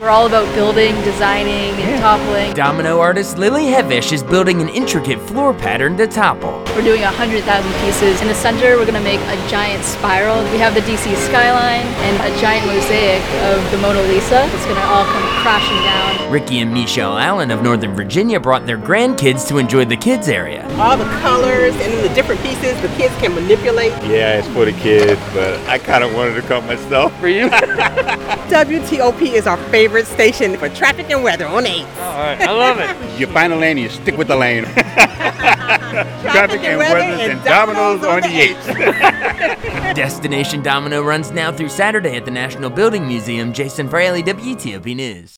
We're all about building, designing, and toppling. Domino artist Lily Hevish is building an intricate floor pattern to topple. We're doing 100,000 pieces. In the center, we're gonna make a giant spiral. We have the DC skyline and a giant mosaic of the Mona Lisa. It's gonna all come crashing down. Ricky and Michelle Allen of Northern Virginia brought their grandkids to enjoy the kids area. All the colors and then the different pieces the kids can manipulate. Yeah, it's for the kids, but I kind of wanted to come myself. For you? WTOP is our favorite station for traffic and weather on 8. All right, I love it. You find a lane, you stick with the lane. Traffic and weather and dominoes on the 8th. Destination Domino runs now through Saturday at the National Building Museum. Jason Fraley, WTOP News.